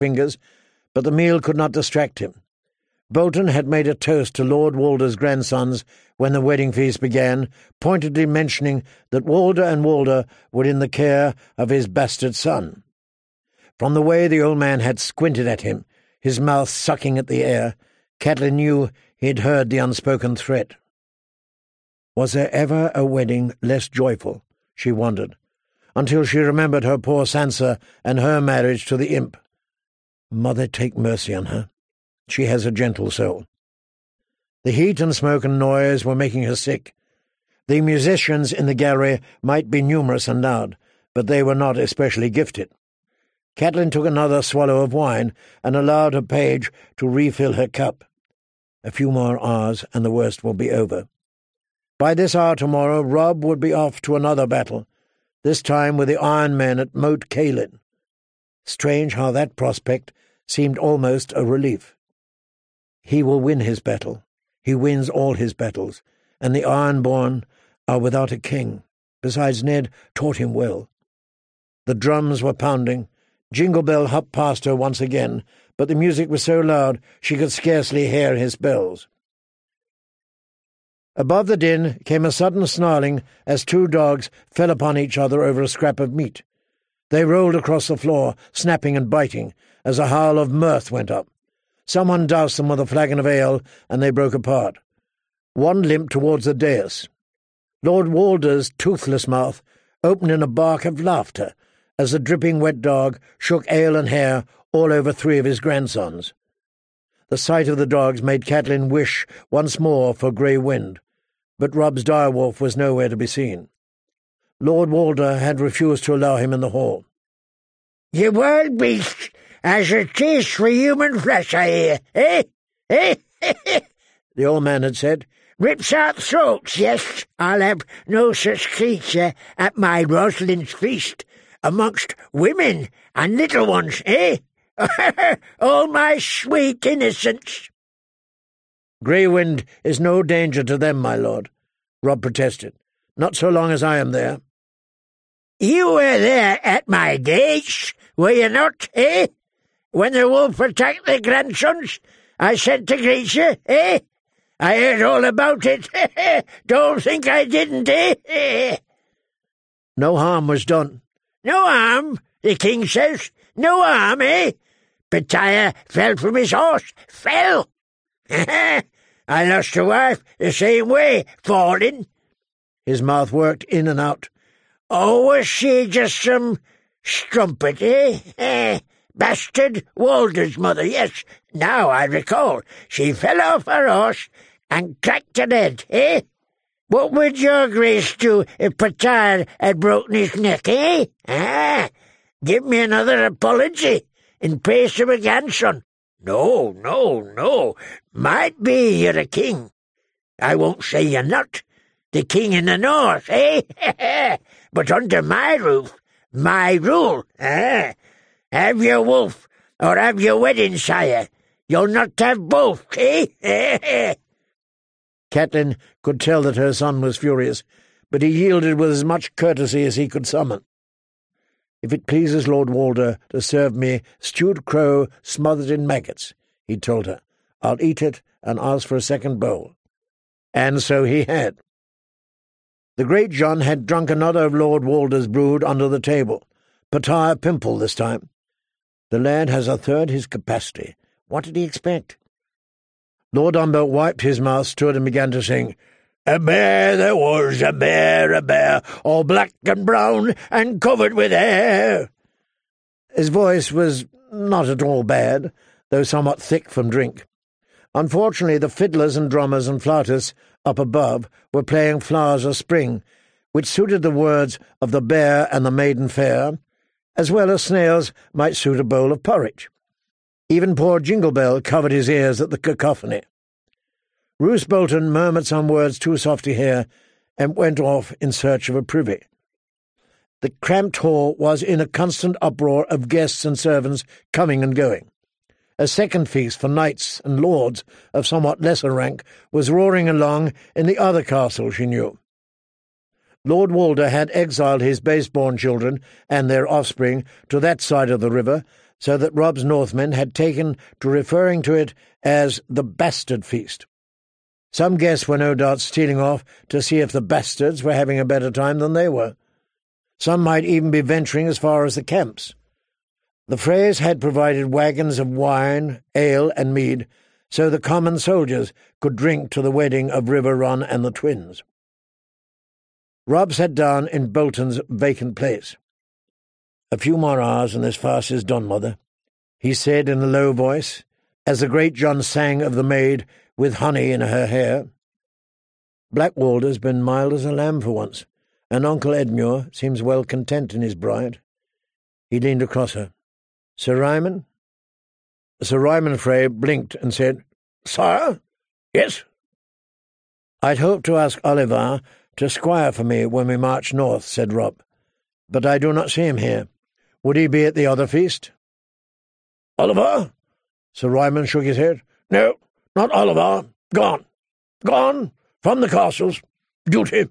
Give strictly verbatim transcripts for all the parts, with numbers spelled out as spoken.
fingers, but the meal could not distract him. Bolton had made a toast to Lord Walder's grandsons when the wedding feast began, pointedly mentioning that Walder and Walder were in the care of his bastard son. From the way the old man had squinted at him, his mouth sucking at the air, Catelyn knew he had heard the unspoken threat. Was there ever a wedding less joyful, she wondered, until she remembered her poor Sansa and her marriage to the imp. Mother take mercy on her. She has a gentle soul. The heat and smoke and noise were making her sick. The musicians in the gallery might be numerous and loud, but they were not especially gifted. Catelyn took another swallow of wine and allowed her page to refill her cup. A few more hours and the worst will be over. By this hour tomorrow Robb would be off to another battle, this time with the Iron Men at Moat Cailin. Strange how that prospect seemed almost a relief. He will win his battle. He wins all his battles, and the Ironborn are without a king. Besides, Ned taught him well. The drums were pounding. Jingle Bell hopped past her once again, but the music was so loud she could scarcely hear his bells. Above the din came a sudden snarling as two dogs fell upon each other over a scrap of meat. They rolled across the floor, snapping and biting, as a howl of mirth went up. Someone doused them with a flagon of ale, and they broke apart. One limped towards the dais. Lord Walder's toothless mouth opened in a bark of laughter as the dripping wet dog shook ale and hair all over three of his grandsons. The sight of the dogs made Catelyn wish once more for Grey Wind, but Robb's direwolf was nowhere to be seen. Lord Walder had refused to allow him in the hall. "The wild beast has a taste for human flesh, I hear, eh? Eh? The old man had said. "Rips out throats, yes. I'll have no such creature at my Rosalind's feast, amongst women and little ones, eh? All my sweet innocents." "Grey Wind is no danger to them, my lord," Robb protested. "Not so long as I am there." "You were there at my gates, were you not, eh? When the wolf attacked the grandsons, I sent to greet you, eh? I heard all about it. Don't think I didn't, eh? No harm was done. No harm, the king says. No harm, eh? Pitaya fell from his horse. Fell. I lost a wife the same way, falling. His mouth worked in and out. Oh, was she just some strumpet, eh? eh? Bastard Walder's mother, yes. Now I recall. She fell off her horse and cracked her head, eh? What would your grace do if Petard had broken his neck, eh? Ah, give me another apology in praise of a grandson. No, no, no. Might be you're a king. I won't say you're not. The king in the north, eh? But under my roof, my rule, eh? Have your wolf, or have your wedding, sire. You'll not have both, eh? Catelyn could tell that her son was furious, but he yielded with as much courtesy as he could summon. "If it pleases Lord Walder to serve me stewed crow smothered in maggots," he told her, "I'll eat it and ask for a second bowl." And so he had. The great John had drunk another of Lord Walder's brood under the table, Petire Pimple this time. The lad has a third his capacity. What did he expect? Lord Umber wiped his mouth, stood, and began to sing, "A bear there was, a bear, a bear, all black and brown and covered with hair." His voice was not at all bad, though somewhat thick from drink. Unfortunately, the fiddlers and drummers and flautists up above were playing Flowers of Spring, which suited the words of the bear and the maiden fair, as well as snails might suit a bowl of porridge. Even poor Jingle Bell covered his ears at the cacophony. Roose Bolton murmured some words too soft to hear, and went off in search of a privy. The cramped hall was in a constant uproar of guests and servants coming and going. A second feast for knights and lords of somewhat lesser rank was roaring along in the other castle she knew. Lord Walder had exiled his base-born children and their offspring to that side of the river, so that Rob's Northmen had taken to referring to it as the Bastard Feast. Some guests were no doubt stealing off to see if the bastards were having a better time than they were. Some might even be venturing as far as the camps. The Freys had provided wagons of wine, ale, and mead, so the common soldiers could drink to the wedding of River-Run and the twins. Rob sat down in Bolton's vacant place. "A few more hours and this fast is done, mother," he said in a low voice, as the great John sang of the maid with honey in her hair. "Black Walder's been mild as a lamb for once, and Uncle Edmure seems well content in his bride." He leaned across her. "Sir Ryman?" Sir Ryman Frey blinked and said, "Sire? Yes?" "I'd hoped to ask Oliver to squire for me when we march north," said Rob, "but I do not see him here. Would he be at the other feast?" "Oliver?" Sir Ryman shook his head. "No, not Oliver. Gone. Gone from the castles. Duty."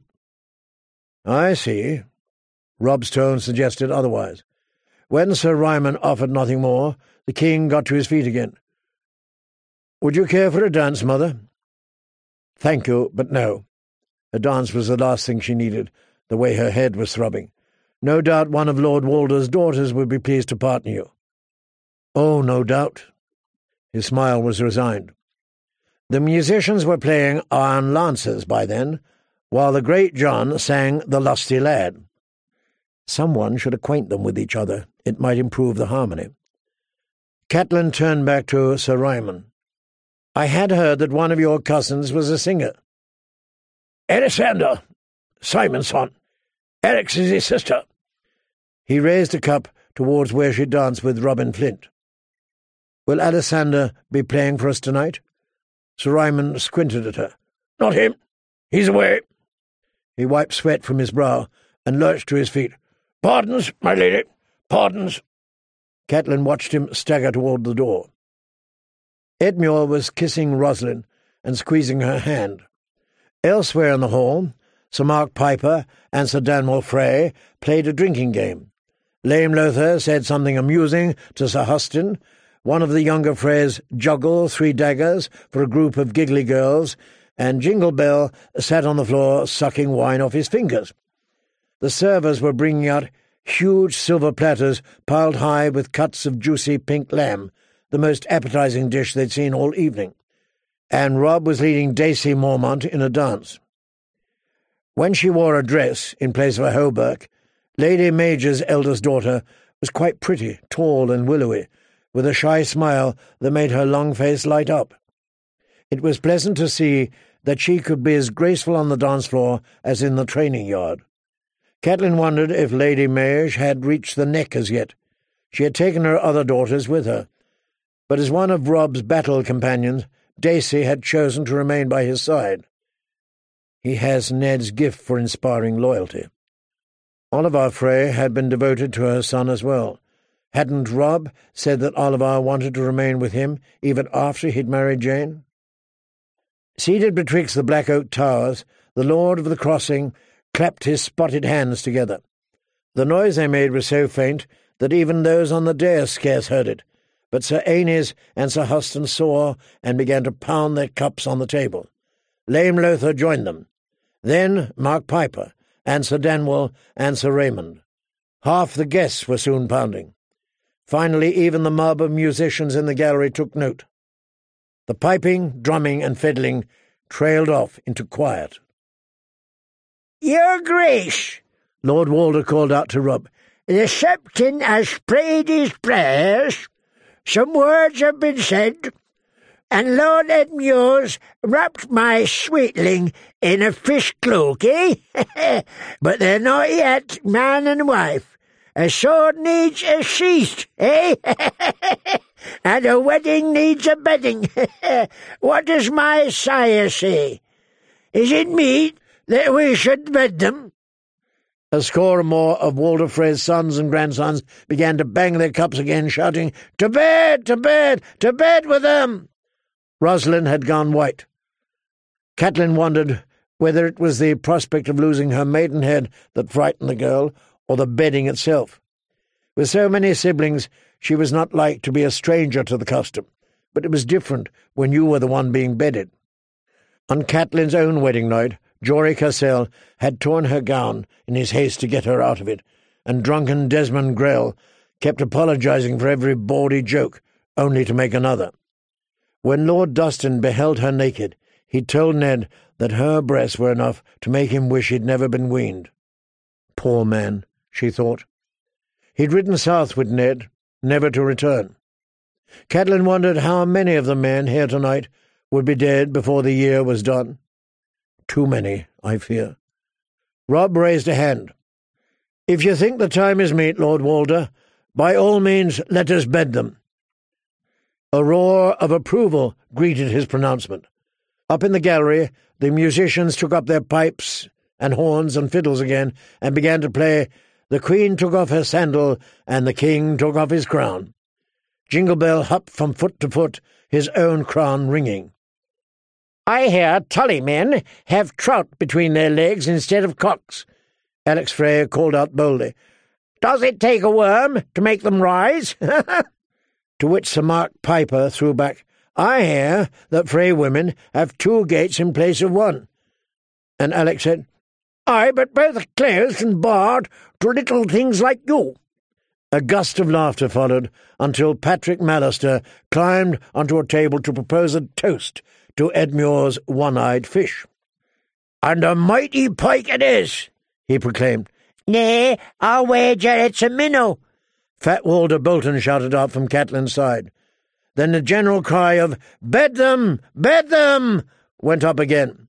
"I see." Rob's tone suggested otherwise. When Sir Ryman offered nothing more, the king got to his feet again. "Would you care for a dance, mother?" "Thank you, but no." A dance was the last thing she needed, the way her head was throbbing. No doubt one of Lord Walder's daughters would be pleased to partner you. "Oh, no doubt." His smile was resigned. The musicians were playing on lances by then, while the great John sang The Lusty Lad. Someone should acquaint them with each other. It might improve the harmony. Catelyn turned back to Sir Ryman. "I had heard that one of your cousins was a singer." "Erysander, Simon's son. Eric's is his sister." He raised a cup towards where she danced with Robin Flint. "Will Alexander be playing for us tonight?" Sir Ryman squinted at her. "Not him. He's away." He wiped sweat from his brow and lurched to his feet. "Pardons, my lady, pardons." Catelyn watched him stagger toward the door. Edmure was kissing Rosalind and squeezing her hand. Elsewhere in the hall, Sir Mark Piper and Sir Danmore Frey played a drinking game. Lame Lothar said something amusing to Sir Huston. One of the younger Freys juggled three daggers for a group of giggly girls, and Jingle Bell sat on the floor sucking wine off his fingers. The servers were bringing out huge silver platters piled high with cuts of juicy pink lamb, the most appetizing dish they'd seen all evening, and Rob was leading Daisy Mormont in a dance. When she wore a dress in place of a hauberk, Lady Major's eldest daughter was quite pretty, tall and willowy, with a shy smile that made her long face light up. It was pleasant to see that she could be as graceful on the dance floor as in the training yard. Catelyn wondered if Lady Mage had reached the neck as yet. She had taken her other daughters with her, but as one of Rob's battle companions, Daisy had chosen to remain by his side. He has Ned's gift for inspiring loyalty. Oliver Frey had been devoted to her son as well. Hadn't Rob said that Oliver wanted to remain with him even after he'd married Jane? Seated betwixt the black oak towers, the Lord of the Crossing clapped his spotted hands together. The noise they made was so faint that even those on the dais scarce heard it, but Sir Aenys and Sir Huston saw and began to pound their cups on the table. Lame Lothar joined them. Then Mark Piper, and Sir Danwell and Sir Raymond. Half the guests were soon pounding. Finally, even the mob of musicians in the gallery took note. The piping, drumming, and fiddling trailed off into quiet. "Your Grace," Lord Walder called out to Rob, "the Septon has prayed his prayers. Some words have been said, and Lord Edmure's wrapped my sweetling in a fish cloak, eh? But they're not yet man and wife. A sword needs a sheath, eh? And a wedding needs a bedding. What does my sire say? Is it meet that we should bed them?" A score or more of Walder Frey's sons and grandsons began to bang their cups again, shouting, "To bed, to bed, to bed with them!" Rosalind had gone white. Catelyn wondered whether it was the prospect of losing her maidenhead that frightened the girl, or the bedding itself. With so many siblings, She was not like to be a stranger to the custom, but it was different when you were the one being bedded. On Catelyn's own wedding night, Jory Cassel had torn her gown in his haste to get her out of it, and drunken Desmond Grell kept apologising for every bawdy joke, only to make another. When Lord Dustin beheld her naked, he told Ned that her breasts were enough to make him wish he'd never been weaned. Poor man, she thought. He'd ridden south with Ned, never to return. Catelyn wondered how many of the men here tonight would be dead before the year was done. Too many, I fear. Robb raised a hand. "If you think the time is meet, Lord Walder, by all means let us bed them." A roar of approval greeted his pronouncement. Up in the gallery, the musicians took up their pipes and horns and fiddles again, and began to play "The Queen took off her sandal, and the King took off his crown." Jingle Bell hopped from foot to foot, his own crown ringing. "I hear Tully men have trout between their legs instead of cocks," Alex Frey called out boldly. "Does it take a worm to make them rise?" To which Sir Mark Piper threw back, "I hear that Frey women have two gates in place of one." And Alex said, "Aye, but both are closed and barred to little things like you." A gust of laughter followed, until Patrick Mallister climbed onto a table to propose a toast to Edmure's one-eyed fish. "And a mighty pike it is," he proclaimed. "Nay, I'll wager it's a minnow," Fat Walder Bolton shouted out from Catelyn's side. Then the general cry of "Bed them! Bed them!" went up again.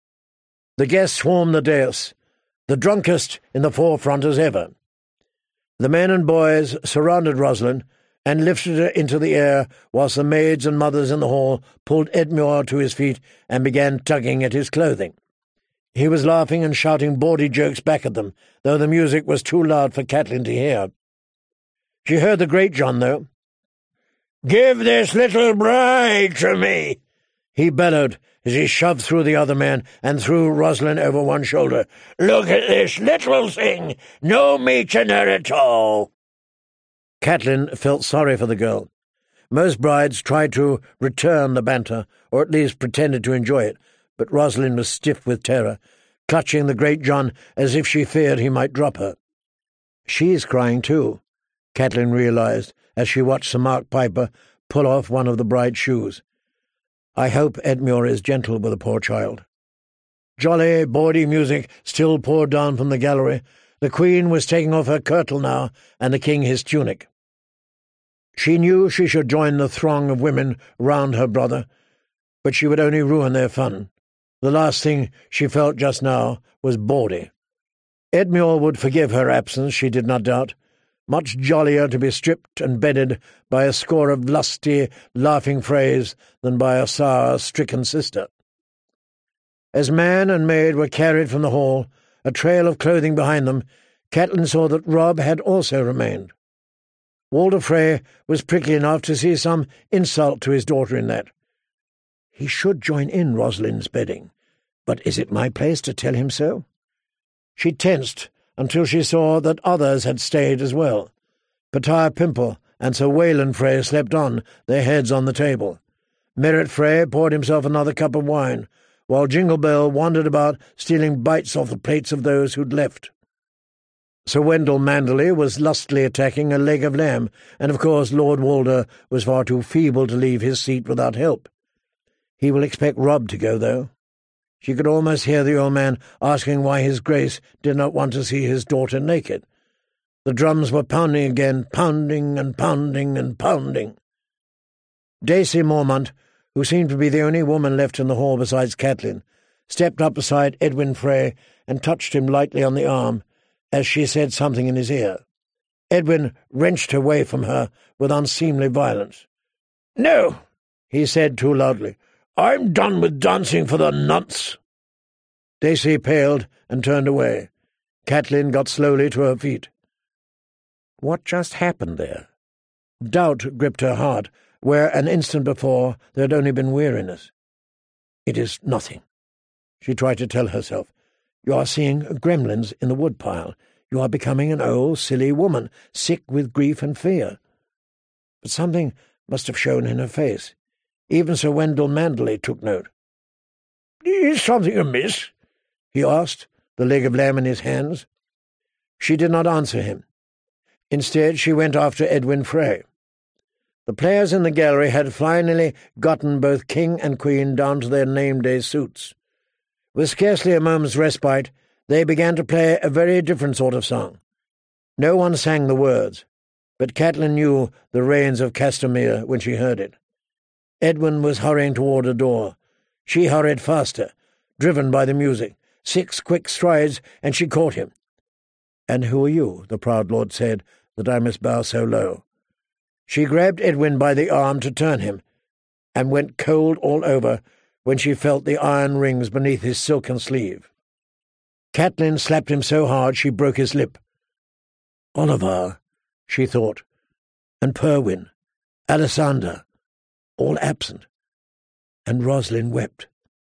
The guests swarmed the dais, the drunkest in the forefront as ever. The men and boys surrounded Rosalind and lifted her into the air, whilst the maids and mothers in the hall pulled Edmure to his feet and began tugging at his clothing. He was laughing and shouting bawdy jokes back at them, though the music was too loud for Catelyn to hear. She heard the Great John, though. "Give this little bride to me," he bellowed as he shoved through the other man and threw Rosalind over one shoulder. "Look at this little thing, no meat in her at all." Catelyn felt sorry for the girl. Most brides tried to return the banter, or at least pretended to enjoy it, but Rosalind was stiff with terror, clutching the Great John as if she feared he might drop her. "She's crying too," Catelyn realised as she watched Sir Mark Piper pull off one of the bride's shoes. "I hope Edmure is gentle with the poor child." Jolly, bawdy music still poured down from the gallery. The Queen was taking off her kirtle now, and the King his tunic. She knew she should join the throng of women round her brother, but she would only ruin their fun. The last thing she felt just now was bawdy. Edmure would forgive her absence, she did not doubt. Much jollier to be stripped and bedded by a score of lusty, laughing Freys than by a sour, stricken sister. As man and maid were carried from the hall, a trail of clothing behind them, Catelyn saw that Robb had also remained. Walder Frey was prickly enough to see some insult to his daughter in that. He should join in Rosalind's bedding, but is it my place to tell him so? She tensed until she saw that others had stayed as well. Petire Pimple and Sir Wayland Frey slept on, their heads on the table. Merritt Frey poured himself another cup of wine, while Jingle Bell wandered about stealing bites off the plates of those who'd left. Sir Wendell Manderley was lustily attacking a leg of lamb, and of course Lord Walder was far too feeble to leave his seat without help. He will expect Robb to go, though. She could almost hear the old man asking why his Grace did not want to see his daughter naked. The drums were pounding again, pounding and pounding and pounding. Daisy Mormont, who seemed to be the only woman left in the hall besides Catelyn, stepped up beside Edwin Frey and touched him lightly on the arm as she said something in his ear. Edwin wrenched away from her with unseemly violence. "No," he said too loudly. "I'm done with dancing for the nonce." Daisy paled and turned away. Catelyn got slowly to her feet. What just happened there? Doubt gripped her heart, where an instant before there had only been weariness. "It is nothing," she tried to tell herself. "You are seeing gremlins in the woodpile. You are becoming an old, silly woman, sick with grief and fear." but something must have shown in her face. Even Sir Wendell Manderley took note. "Is something amiss?" he asked, the leg of lamb in his hands. She did not answer him. Instead, she went after Edwin Frey. The players in the gallery had finally gotten both king and queen down to their name-day suits. With scarcely a moment's respite, they began to play a very different sort of song. No one sang the words, but Catelyn knew the Rains of Castamere when she heard it. Edwin was hurrying toward a door. She hurried faster, driven by the music. Six quick strides, and she caught him. "And who are you," the proud lord said, "that I must bow so low?" She grabbed Edwin by the arm to turn him, and went cold all over when she felt the iron rings beneath his silken sleeve. Catelyn slapped him so hard she broke his lip. Oliver, she thought, and Perwyn, Alisander, all absent, and Roslin wept.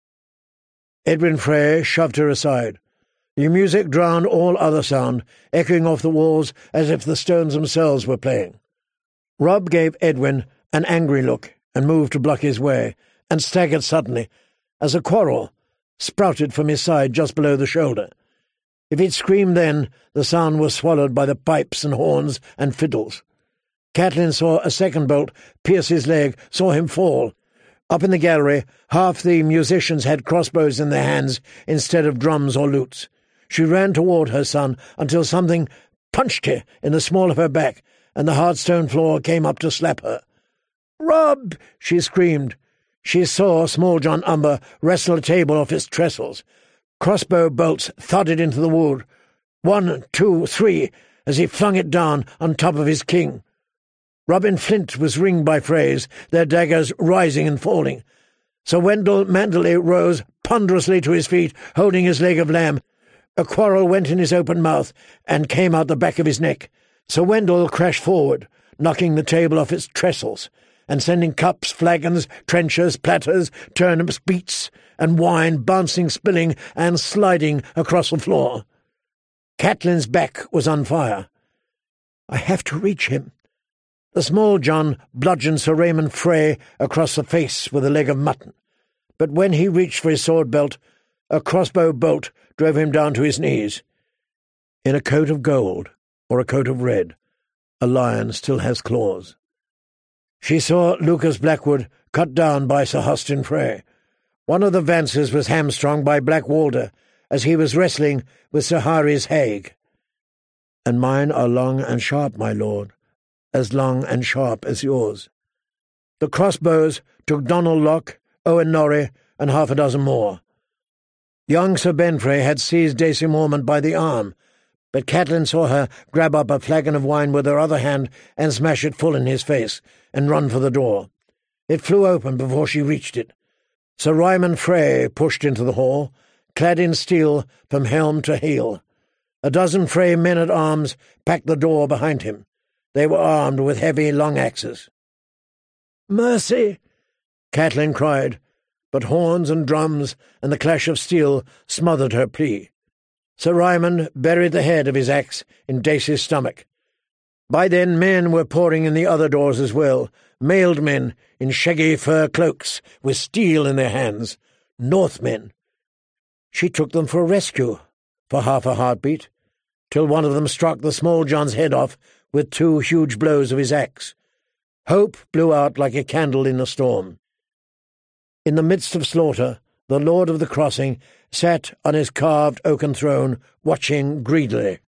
Edwin Frey shoved her aside. The music drowned all other sound, echoing off the walls as if the stones themselves were playing. Robb gave Edwin an angry look and moved to block his way, and staggered suddenly, as a quarrel sprouted from his side just below the shoulder. If he'd screamed then, the sound was swallowed by the pipes and horns and fiddles. Catelyn saw a second bolt pierce his leg, saw him fall. Up in the gallery, half the musicians had crossbows in their hands instead of drums or lutes. She ran toward her son until something punched her in the small of her back, and the hard stone floor came up to slap her. "Robb!" she screamed. She saw Small John Umber wrestle a table off its trestles. Crossbow bolts thudded into the wood. One, two, three, as he flung it down on top of his king. Robin Flint was ringed by frays, their daggers rising and falling. Sir Wendell Manderley rose ponderously to his feet, holding his leg of lamb. A quarrel went in his open mouth and came out the back of his neck. Sir Wendell crashed forward, knocking the table off its trestles, and sending cups, flagons, trenchers, platters, turnips, beets, and wine bouncing, spilling, and sliding across the floor. Catelyn's back was on fire. "I have to reach him." The Small John bludgeoned Sir Raymond Frey across the face with a leg of mutton, but when he reached for his sword-belt, a crossbow bolt drove him down to his knees. In a coat of gold, or a coat of red, a lion still has claws. She saw Lucas Blackwood cut down by Sir Hostin Frey. One of the Vances was hamstrung by Black Walder as he was wrestling with Sir Harry's Hague. "And mine are long and sharp, my lord, as long and sharp as yours." The crossbows took Donald Locke, Owen Norrie, and half a dozen more. Young Sir Benfrey had seized Daisy Mormont by the arm, but Catelyn saw her grab up a flagon of wine with her other hand and smash it full in his face, and run for the door. It flew open before she reached it. Sir Ryman Frey pushed into the hall, clad in steel from helm to heel. A dozen Frey men-at-arms packed the door behind him. They were armed with heavy long axes. "Mercy!" Catelyn cried, but horns and drums and the clash of steel smothered her plea. Sir Ryman buried the head of his axe in Daisy's stomach. By then men were pouring in the other doors as well, mailed men in shaggy fur cloaks with steel in their hands, Northmen. She took them for a rescue, for half a heartbeat, till one of them struck the Small John's head off with two huge blows of his axe. Hope blew out like a candle in a storm. In the midst of slaughter, the Lord of the Crossing sat on his carved oaken throne, watching greedily.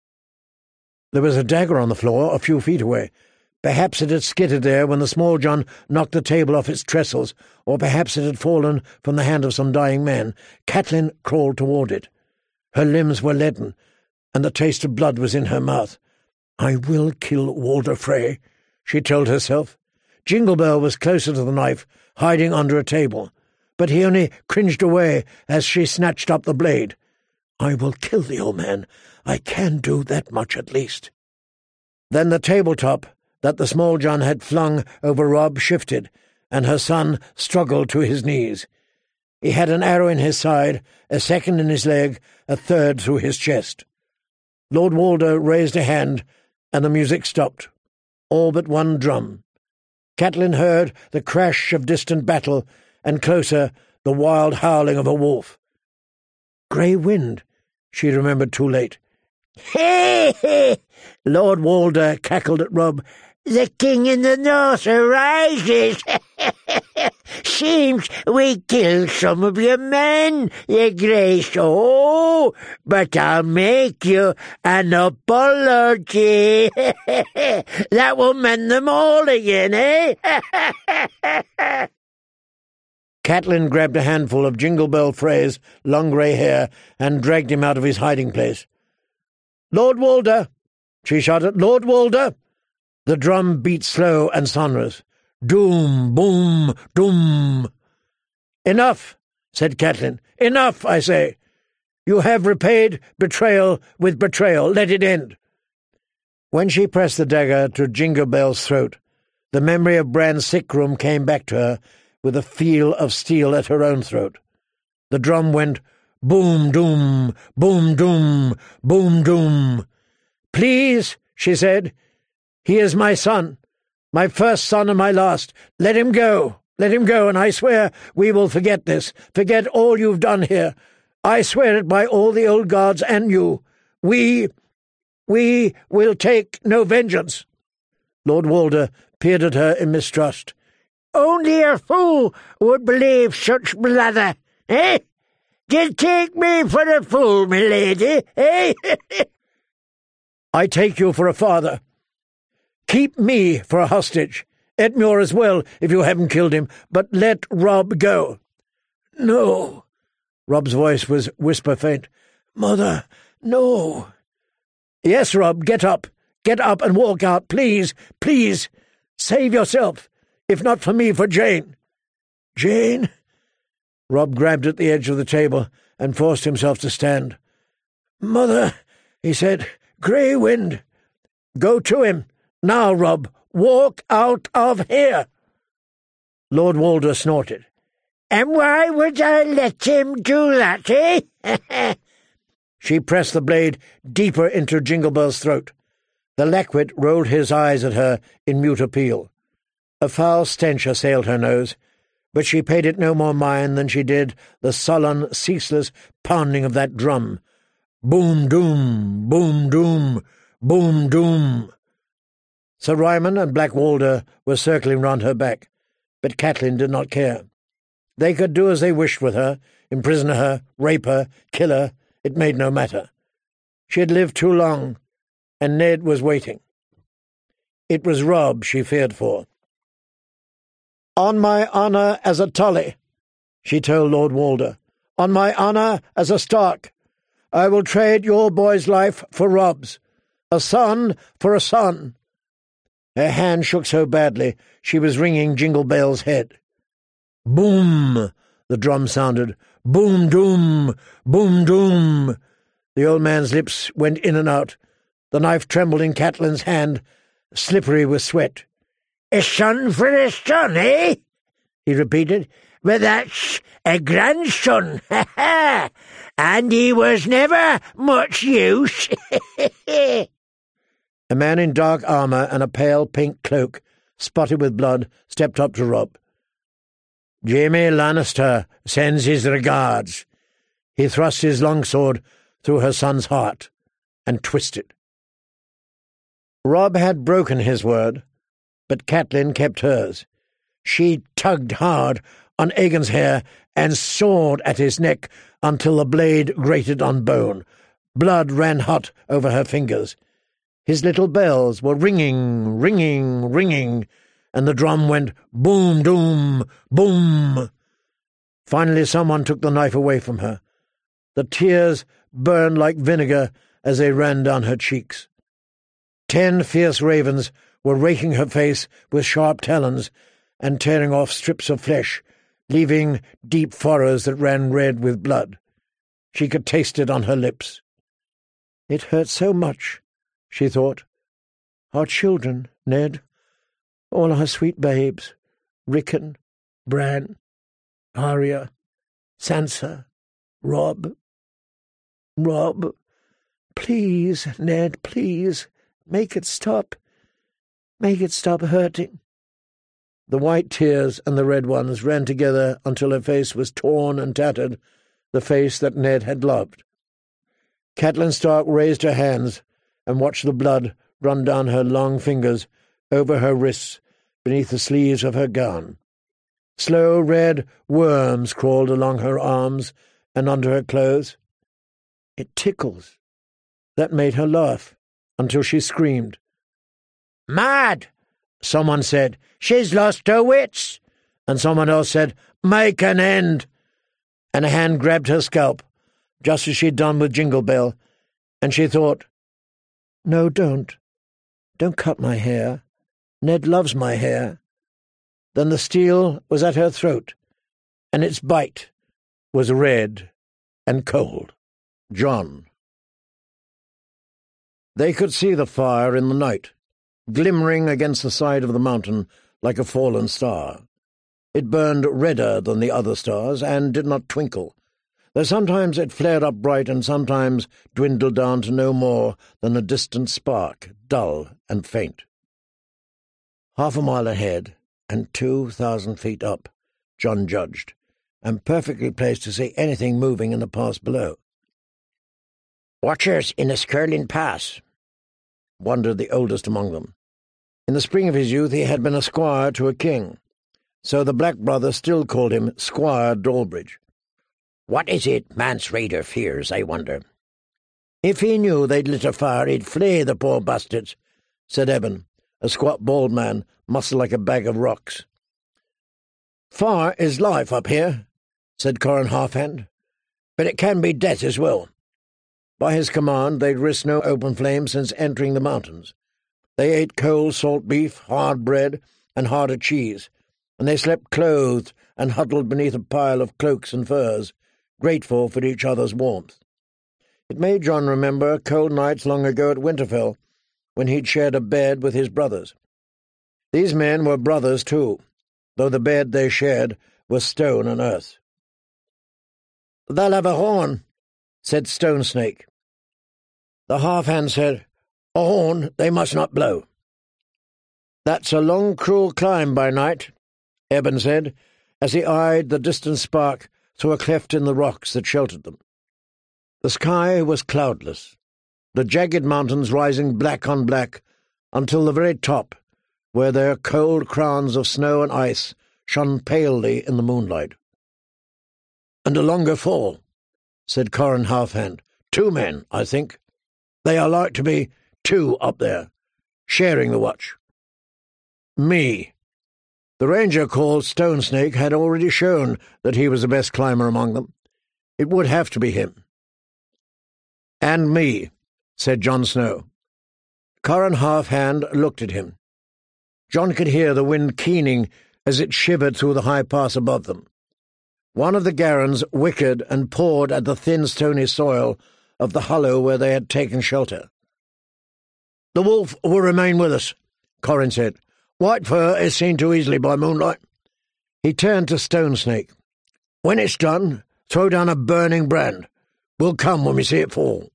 There was a dagger on the floor a few feet away. Perhaps it had skittered there when the Small John knocked the table off its trestles, or perhaps it had fallen from the hand of some dying man. Catelyn crawled toward it. Her limbs were leaden, and the taste of blood was in her mouth. "I will kill Walder Frey," she told herself. Jingle Bell was closer to the knife, hiding under a table, but he only cringed away as she snatched up the blade. "I will kill the old man. I can do that much at least." Then the tabletop that the Small John had flung over Robb shifted, and her son struggled to his knees. He had an arrow in his side, a second in his leg, a third through his chest. Lord Walder raised a hand, and the music stopped. All but one drum, Catelyn heard the crash of distant battle, and closer the wild howling of a wolf. Grey wind, she remembered too late. Hey, hey! Lord Walder cackled at Robb. The king in the north arises. Seems we killed some of your men, your grace. Oh, but I'll make you an apology. That will mend them all again, eh? Catelyn grabbed a handful of Jingle Bell Frey's long grey hair and dragged him out of his hiding place. "Lord Walder!" she shouted. "Lord Walder!" The drum beat slow and sonorous. Doom, boom, doom. "Enough," said Catelyn. "Enough, I say. You have repaid betrayal with betrayal. Let it end." When she pressed the dagger to Jingle Bell's throat, the memory of Bran's sick room came back to her with a feel of steel at her own throat. The drum went boom, doom, boom, doom, boom, doom. "Please," she said, "he is my son, my first son and my last. Let him go, let him go, and I swear we will forget this, forget all you've done here. I swear it by all the old gods and you. We, we will take no vengeance." Lord Walder peered at her in mistrust. "Only a fool would believe such blather, eh? D'ye take me for a fool, my lady, eh?" "I take you for a father. Keep me for a hostage. Edmure as well, if you haven't killed him, but let Robb go." "No." Robb's voice was whisper-faint. "Mother, no." "Yes, Robb, get up. Get up and walk out, please, please. Save yourself. If not for me, for Jane." "Jane?" Robb grabbed at the edge of the table and forced himself to stand. "Mother," he said, "Grey Wind." "Go to him. Now, Robb, walk out of here." Lord Walder snorted. "And why would I let him do that, eh?" She pressed the blade deeper into Jingle Bell's throat. The Lackwit rolled his eyes at her in mute appeal. A foul stench assailed her nose, but she paid it no more mind than she did the sullen, ceaseless pounding of that drum. Boom, doom, boom, doom, boom, doom. Sir Ryman and Black Walder were circling round her back, but Catelyn did not care. They could do as they wished with her, imprison her, rape her, kill her. It made no matter. She had lived too long, and Ned was waiting. It was Robb she feared for. "On my honour as a Tully," she told Lord Walder. "On my honour as a Stark. I will trade your boy's life for Robb's. A son for a son." Her hand shook so badly she was wringing Jingle Bell's head. Boom! The drum sounded. Boom, doom, boom, doom. The old man's lips went in and out. The knife trembled in Catelyn's hand, slippery with sweat. "A son for a son, eh?" he repeated. "But that's a grandson, ha ha! And he was never much use." A man in dark armour and a pale pink cloak, spotted with blood, stepped up to Robb. "Jaime Lannister sends his regards." He thrust his longsword through her son's heart and twisted. Robb had broken his word, but Catelyn kept hers. She tugged hard on Aegon's hair and sawed at his neck until the blade grated on bone. Blood ran hot over her fingers. His little bells were ringing, ringing, ringing, and the drum went boom, doom, boom. Finally someone took the knife away from her. The tears burned like vinegar as they ran down her cheeks. Ten fierce ravens were raking her face with sharp talons and tearing off strips of flesh, leaving deep furrows that ran red with blood. She could taste it on her lips. It hurt so much, she thought. Our children, Ned, all our sweet babes, Rickon, Bran, Arya, Sansa, Robb. Robb, please, Ned, please, make it stop. Make it stop hurting. The white tears and the red ones ran together until her face was torn and tattered, the face that Ned had loved. Catelyn Stark raised her hands and watched the blood run down her long fingers, over her wrists, beneath the sleeves of her gown. Slow red worms crawled along her arms and under her clothes. "It tickles." That made her laugh, until she screamed. "Mad!" someone said. "She's lost her wits." And someone else said, "Make an end!" And a hand grabbed her scalp, just as she'd done with Jingle Bell, and she thought, "No, don't. Don't cut my hair. Ned loves my hair." Then the steel was at her throat, and its bite was red and cold. Jon. They could see the fire in the night, glimmering against the side of the mountain like a fallen star. It burned redder than the other stars and did not twinkle, though sometimes it flared up bright and sometimes dwindled down to no more than a distant spark, dull and faint. Half a mile ahead, and two thousand feet up, Jon judged, and perfectly placed to see anything moving in the pass below. "Watchers in the Skirling Pass," wondered the oldest among them. In the spring of his youth he had been a squire to a king, so the Black Brother still called him Squire Dawlbridge. "What is it Mance Rayder fears, I wonder?" "If he knew they'd lit a fire, he'd flay the poor bastards," said Eben, a squat bald man, muscled like a bag of rocks. "Fire is life up here," said Corran Halfhand, "but it can be death as well." By his command they'd risked no open flame since entering the mountains. They ate cold salt beef, hard bread, and harder cheese, and they slept clothed and huddled beneath a pile of cloaks and furs, grateful for each other's warmth. It made Jon remember cold nights long ago at Winterfell, when he'd shared a bed with his brothers. These men were brothers too, though the bed they shared was stone and earth. "They'll have a horn," said Stone Snake. The half-hand said, "A horn they must not blow." "That's a long, cruel climb by night," Eben said, as he eyed the distant spark through a cleft in the rocks that sheltered them. The sky was cloudless, the jagged mountains rising black on black until the very top, where their cold crowns of snow and ice shone palely in the moonlight. "And a longer fall," said Corran Halfhand. "Two men, I think. They are like to be two up there, sharing the watch." "Me." The ranger called Stone Snake had already shown that he was the best climber among them. It would have to be him. "And me," said Jon Snow. Corran Halfhand looked at him. Jon could hear the wind keening as it shivered through the high pass above them. One of the garrons wickered and pawed at the thin stony soil of the hollow where they had taken shelter. "The wolf will remain with us," Corran said. "White fur is seen too easily by moonlight." He turned to Stone Snake. "When it's done, throw down a burning brand. We'll come when we see it fall."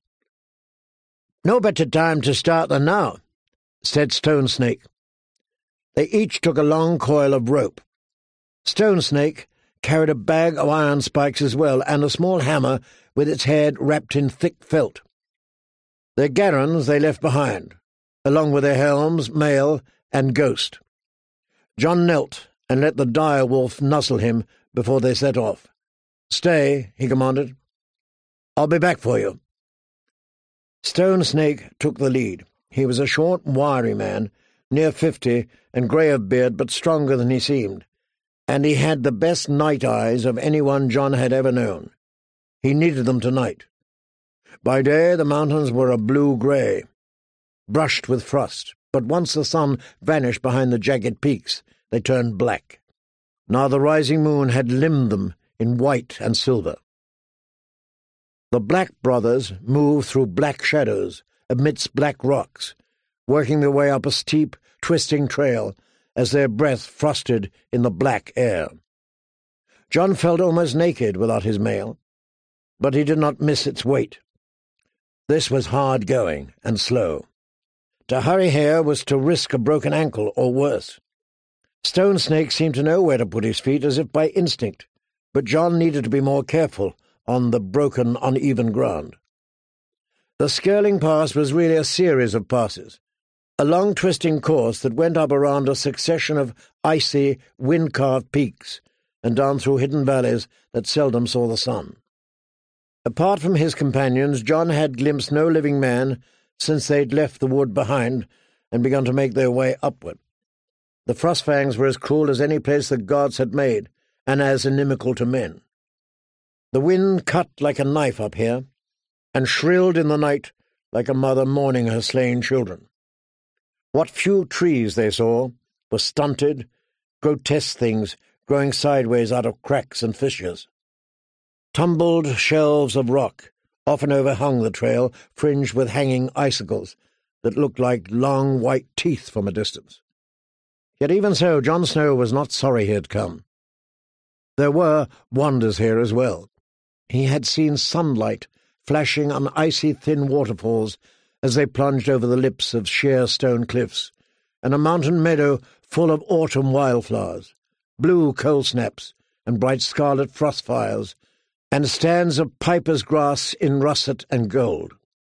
"No better time to start than now," said Stone Snake. They each took a long coil of rope. Stone Snake carried a bag of iron spikes as well, and a small hammer with its head wrapped in thick felt. Their garrons they left behind, along with their helms, mail, and ghost. Jon knelt and let the dire wolf nuzzle him before they set off. "Stay," he commanded. "I'll be back for you." Stone Snake took the lead. He was a short, wiry man, near fifty, and grey of beard, but stronger than he seemed, and he had the best night eyes of anyone Jon had ever known. He needed them tonight. By day the mountains were a blue-grey, brushed with frost, but once the sun vanished behind the jagged peaks, they turned black. Now the rising moon had limned them in white and silver. The Black Brothers moved through black shadows amidst black rocks, working their way up a steep, twisting trail as their breath frosted in the black air. Jon felt almost naked without his mail, but he did not miss its weight. This was hard going and slow. To hurry here was to risk a broken ankle or worse. Stone Snake seemed to know where to put his feet as if by instinct, but John needed to be more careful on the broken, uneven ground. The Skirling Pass was really a series of passes, a long twisting course that went up around a succession of icy, wind-carved peaks and down through hidden valleys that seldom saw the sun. Apart from his companions, John had glimpsed no living man since they'd left the wood behind and begun to make their way upward. The Frostfangs were as cruel as any place the gods had made, and as inimical to men. The wind cut like a knife up here, and shrilled in the night like a mother mourning her slain children. What few trees they saw were stunted, grotesque things growing sideways out of cracks and fissures. Tumbled shelves of rock often overhung the trail, fringed with hanging icicles that looked like long white teeth from a distance. Yet even so, John Snow was not sorry he had come. There were wonders here as well. He had seen sunlight flashing on icy thin waterfalls as they plunged over the lips of sheer stone cliffs, and a mountain meadow full of autumn wildflowers, blue coal snaps and bright scarlet frost fires, and stands of piper's grass in russet and gold.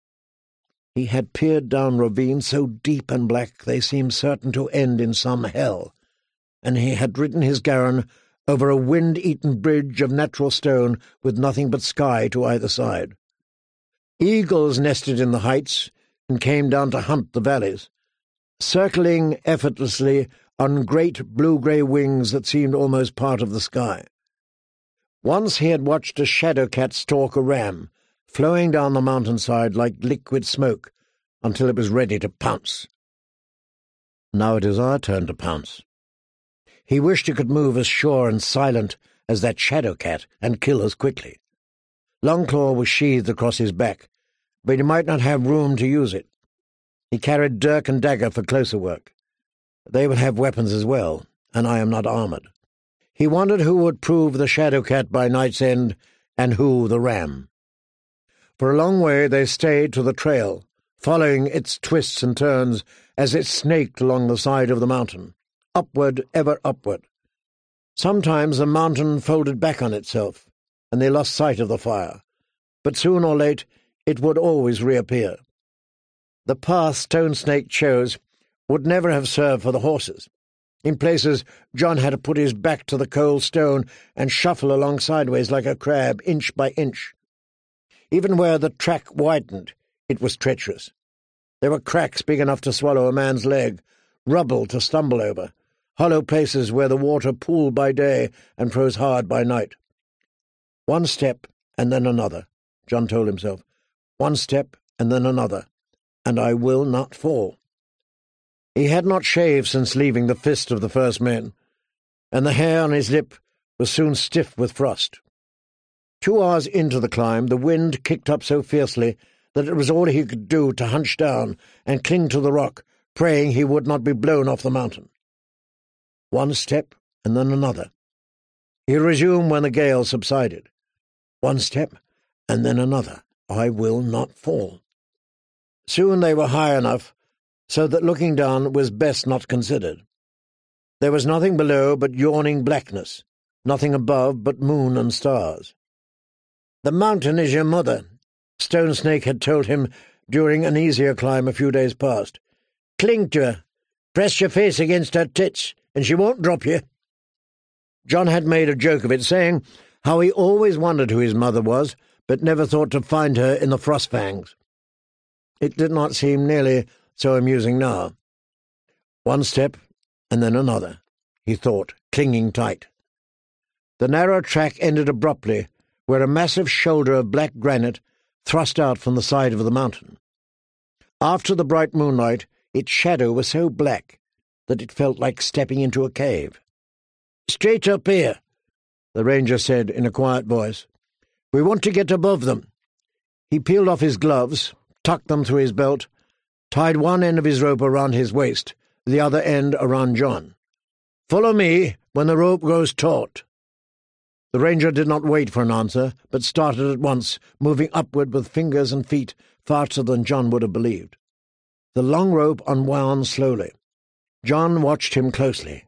He had peered down ravines so deep and black they seemed certain to end in some hell, and he had ridden his garron over a wind-eaten bridge of natural stone with nothing but sky to either side. Eagles nested in the heights and came down to hunt the valleys, circling effortlessly on great blue-grey wings that seemed almost part of the sky. Once he had watched a shadow cat stalk a ram, flowing down the mountainside like liquid smoke, until it was ready to pounce. Now it is our turn to pounce. He wished he could move as sure and silent as that shadow cat and kill as quickly. Longclaw was sheathed across his back, but he might not have room to use it. He carried dirk and dagger for closer work. They would have weapons as well, and I am not armoured. He wondered who would prove the shadow cat by night's end, and who the ram. For a long way they stayed to the trail, following its twists and turns as it snaked along the side of the mountain, upward, ever upward. Sometimes the mountain folded back on itself, and they lost sight of the fire, but soon or late it would always reappear. The path Stone Snake chose would never have served for the horses. In places, John had to put his back to the cold stone and shuffle along sideways like a crab, inch by inch. Even where the track widened, it was treacherous. There were cracks big enough to swallow a man's leg, rubble to stumble over, hollow places where the water pooled by day and froze hard by night. One step, and then another, John told himself. One step, and then another, and I will not fall. He had not shaved since leaving the fist of the first men, and the hair on his lip was soon stiff with frost. Two hours into the climb, the wind kicked up so fiercely that it was all he could do to hunch down and cling to the rock, praying he would not be blown off the mountain. One step, and then another. He resumed when the gale subsided. One step, and then another. I will not fall. Soon they were high enough so that looking down was best not considered. There was nothing below but yawning blackness, nothing above but moon and stars. "The mountain is your mother," Stone Snake had told him during an easier climb a few days past. "Cling to her, press your face against her tits, and she won't drop you." John had made a joke of it, saying how he always wondered who his mother was, but never thought to find her in the Frostfangs. It did not seem nearly so amusing now. One step, and then another, he thought, clinging tight. The narrow track ended abruptly, where a massive shoulder of black granite thrust out from the side of the mountain. After the bright moonlight, its shadow was so black that it felt like stepping into a cave. "Straight up here," the ranger said in a quiet voice. "We want to get above them." He peeled off his gloves, tucked them through his belt, tied one end of his rope around his waist, the other end around John. "Follow me when the rope grows taut." The ranger did not wait for an answer, but started at once, moving upward with fingers and feet faster than John would have believed. The long rope unwound slowly. John watched him closely.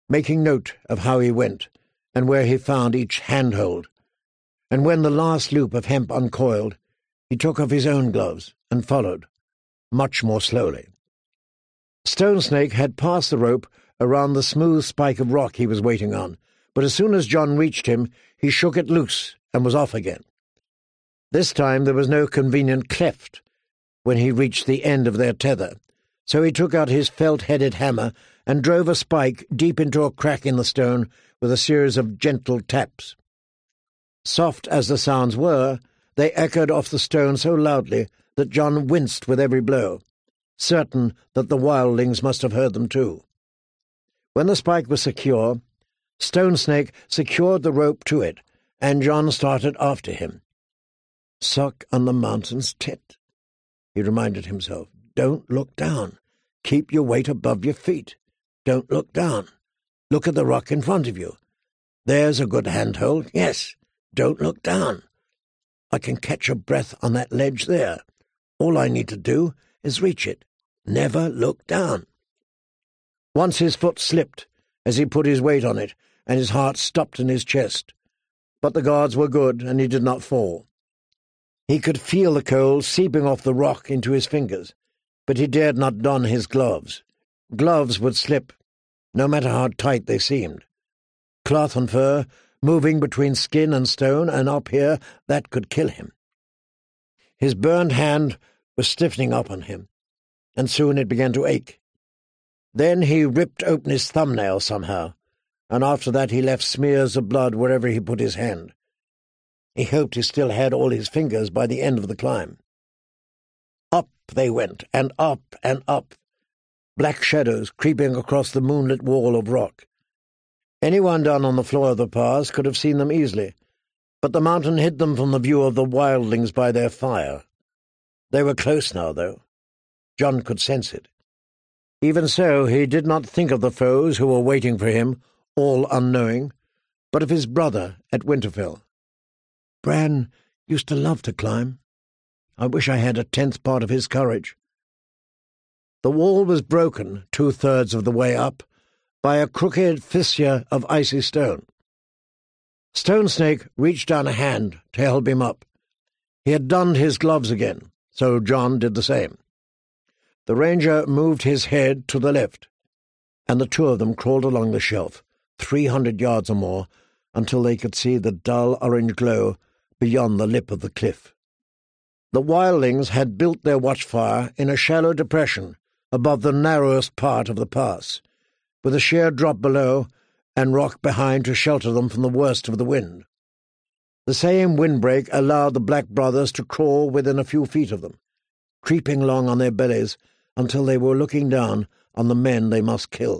making note of how he went and where he found each handhold. And when the last loop of hemp uncoiled, he took off his own gloves and followed, much more slowly. Stone Snake had passed the rope around the smooth spike of rock he was waiting on, but as soon as John reached him, he shook it loose and was off again. This time there was no convenient cleft when he reached the end of their tether, so he took out his felt-headed hammer and drove a spike deep into a crack in the stone with a series of gentle taps. Soft as the sounds were, they echoed off the stone so loudly that John winced with every blow, certain that the wildlings must have heard them too. When the spike was secure, Stone Snake secured the rope to it, and John started after him. "Suck on the mountain's tit," he reminded himself. "Don't look down. Keep your weight above your feet. Don't look down. Look at the rock in front of you. There's a good handhold. Yes, don't look down. I can catch a breath on that ledge there. All I need to do is reach it. Never look down." Once his foot slipped as he put his weight on it, and his heart stopped in his chest. But the guards were good, and he did not fall. He could feel the cold seeping off the rock into his fingers, but he dared not don his gloves. Gloves would slip, no matter how tight they seemed. Cloth and fur, moving between skin and stone, and up here, that could kill him. His burned hand was stiffening up on him, and soon it began to ache. Then he ripped open his thumbnail somehow, and after that he left smears of blood wherever he put his hand. He hoped he still had all his fingers by the end of the climb. Up they went, and up and up, black shadows creeping across the moonlit wall of rock. Anyone down on the floor of the pass could have seen them easily, but the mountain hid them from the view of the wildlings by their fire. They were close now, though. John could sense it. Even so, he did not think of the foes who were waiting for him, all unknowing, but of his brother at Winterfell. Bran used to love to climb. I wish I had a tenth part of his courage. The wall was broken two-thirds of the way up by a crooked fissure of icy stone. Stone Snake reached down a hand to help him up. He had donned his gloves again, so John did the same. The ranger moved his head to the left, and the two of them crawled along the shelf, three hundred yards or more, until they could see the dull orange glow beyond the lip of the cliff. The wildlings had built their watchfire in a shallow depression above the narrowest part of the pass, with a sheer drop below and rock behind to shelter them from the worst of the wind. The same windbreak allowed the Black Brothers to crawl within a few feet of them, creeping along on their bellies until they were looking down on the men they must kill.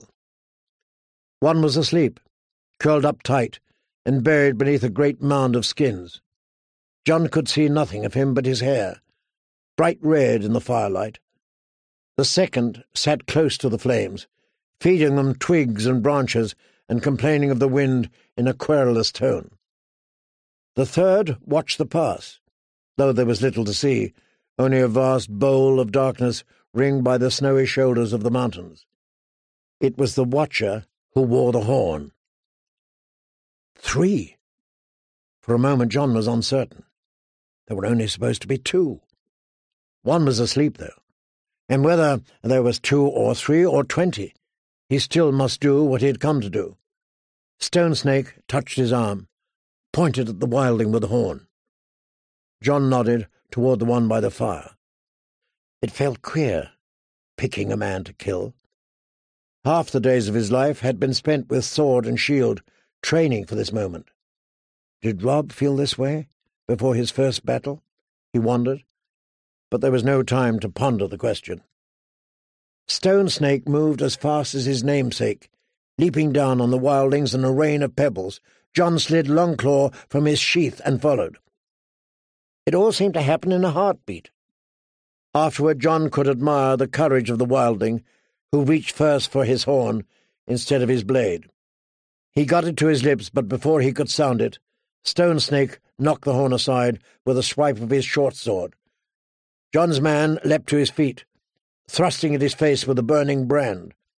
One was asleep, curled up tight, and buried beneath a great mound of skins. John could see nothing of him but his hair, bright red in the firelight. The second sat close to the flames, feeding them twigs and branches and complaining of the wind in a querulous tone. The third watched the pass, though there was little to see, only a vast bowl of darkness ringed by the snowy shoulders of the mountains. It was the watcher who wore the horn. Three. For a moment John was uncertain. There were only supposed to be two. One was asleep, though, and whether there was two or three or twenty, he still must do what he had come to do. Stone Snake touched his arm, pointed at the wildling with the horn. John nodded toward the one by the fire. It felt queer, picking a man to kill. Half the days of his life had been spent with sword and shield, training for this moment. Did Robb feel this way before his first battle? He wondered, but there was no time to ponder the question. Stone Snake moved as fast as his namesake, leaping down on the wildlings in a rain of pebbles. John slid Longclaw from his sheath and followed. It all seemed to happen in a heartbeat. Afterward John could admire the courage of the wildling, who reached first for his horn instead of his blade. He got it to his lips, but before he could sound it, Stone Snake knocked the horn aside with a swipe of his short sword. John's man leapt to his feet, thrusting at his face with a burning brand.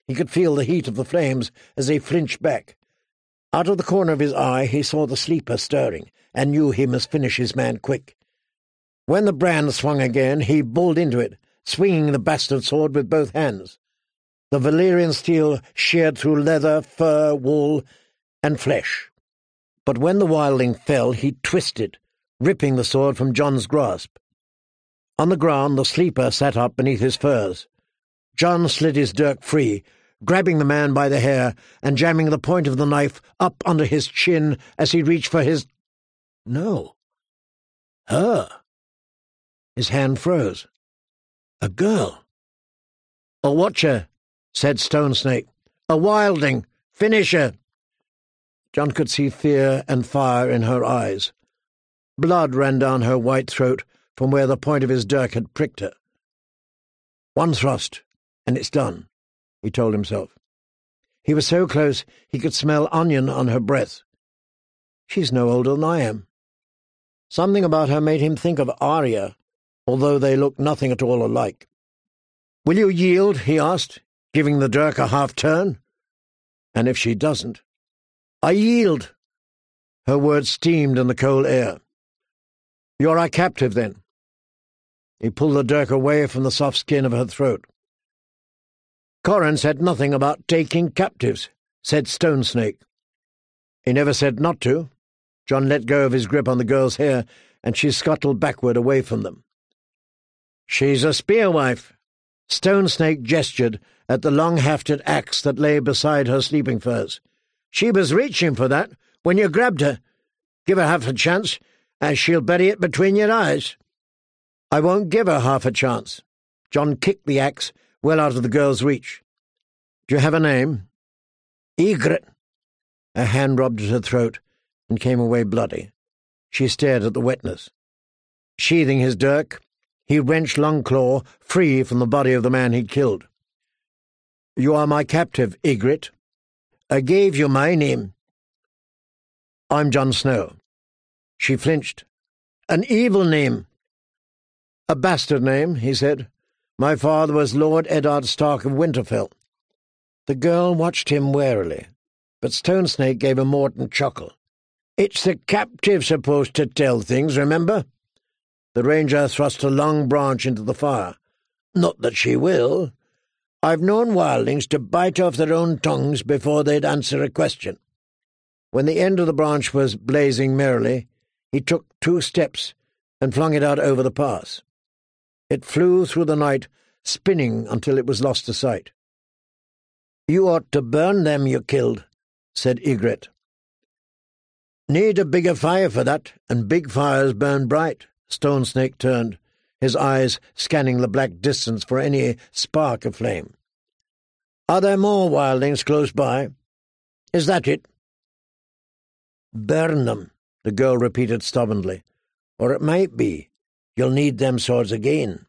He could feel the heat of the flames as they flinched back. Out of the corner of his eye he saw the sleeper stirring, and knew he must finish his man quick. When the brand swung again, he bowled into it, swinging the bastard sword with both hands. The Valyrian steel sheared through leather, fur, wool, and flesh. But when the wildling fell, he twisted, ripping the sword from Jon's grasp. On the ground the sleeper sat up beneath his furs. Jon slid his dirk free, grabbing the man by the hair and jamming the point of the knife up under his chin as he reached for his— No. Her. His hand froze. A girl. "A watcher," said Stone Snake. "A wildling. Finish her." Jon could see fear and fire in her eyes. Blood ran down her white throat from where the point of his dirk had pricked her. "One thrust, and it's done," he told himself. He was so close he could smell onion on her breath. She's no older than I am. Something about her made him think of Arya, although they looked nothing at all alike. "Will you yield?" he asked, giving the dirk a half-turn. "And if she doesn't—" "I yield." Her words steamed in the cold air. "You're our captive, then." He pulled the dirk away from the soft skin of her throat. "Corran said nothing about taking captives," said Stone Snake. "He never said not to." Jon let go of his grip on the girl's hair, and she scuttled backward away from them. "She's a spearwife." Stone Snake gestured at the long-hafted axe that lay beside her sleeping furs. "She was reaching for that when you grabbed her. Give her half a chance, and she'll bury it between your eyes." "I won't give her half a chance." Jon kicked the axe well out of the girl's reach. "Do you have a name?" "Ygritte." A hand rubbed at her throat and came away bloody. She stared at the wetness. Sheathing his dirk, he wrenched Longclaw free from the body of the man he'd killed. "You are my captive, Ygritte. I gave you my name." "I'm Jon Snow." She flinched. "An evil name." "A bastard name," he said. "My father was Lord Eddard Stark of Winterfell." The girl watched him warily, but Stone Snake gave a mordant chuckle. "It's the captive supposed to tell things, remember?" The ranger thrust a long branch into the fire. "Not that she will. I've known wildlings to bite off their own tongues before they'd answer a question." When the end of the branch was blazing merrily, he took two steps and flung it out over the pass. It flew through the night, spinning until it was lost to sight. "You ought to burn them you killed," said Ygritte. "Need a bigger fire for that, and big fires burn bright." Stone Snake turned, his eyes scanning the black distance for any spark of flame. "Are there more wildlings close by? Is that it?" "Burn them," the girl repeated stubbornly. "Or it might be you'll need them swords again."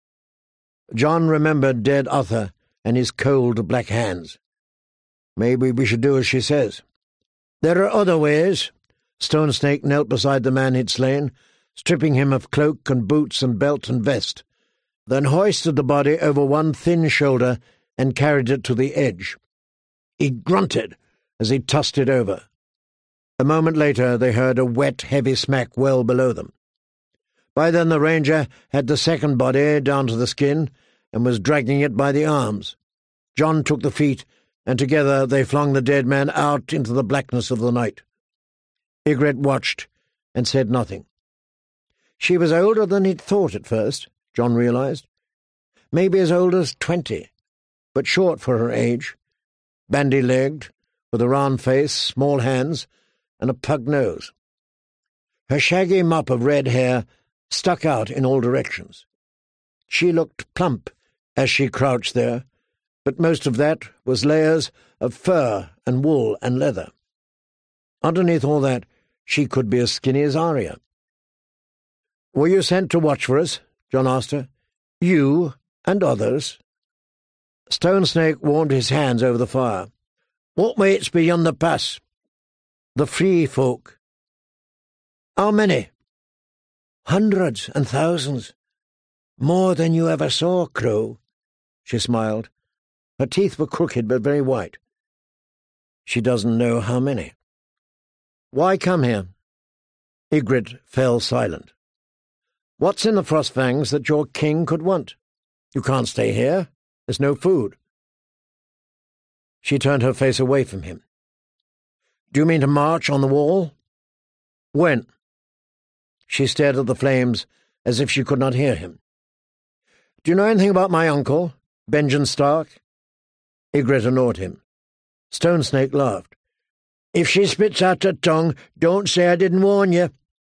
Jon remembered dead Uther and his cold black hands. "Maybe we should do as she says." "There are other ways." Stone Snake knelt beside the man he'd slain, stripping him of cloak and boots and belt and vest, then hoisted the body over one thin shoulder and carried it to the edge. He grunted as he tossed it over. A moment later they heard a wet, heavy smack well below them. By then the ranger had the second body down to the skin and was dragging it by the arms. Jon took the feet, and together they flung the dead man out into the blackness of the night. Ygritte watched and said nothing. She was older than he'd thought at first, Jon realized. Maybe as old as twenty, but short for her age, bandy-legged, with a round face, small hands, and a pug nose. Her shaggy mop of red hair stuck out in all directions. She looked plump as she crouched there, but most of that was layers of fur and wool and leather. Underneath all that, she could be as skinny as Arya. "Were you sent to watch for us?" Jon asked her. "You and others?" Stone Snake warmed his hands over the fire. "What waits beyond the pass?" "The free folk." "How many?" "Hundreds and thousands. More than you ever saw, Crow." She smiled. Her teeth were crooked but very white. She doesn't know how many. Why come here? Ygritte fell silent. What's in the Frostfangs that your king could want? You can't stay here. There's no food. She turned her face away from him. Do you mean to march on the wall? When? She stared at the flames as if she could not hear him. Do you know anything about my uncle, Benjen Stark? Ygritte ignored him. Stone Snake laughed. If she spits out her tongue, don't say I didn't warn you.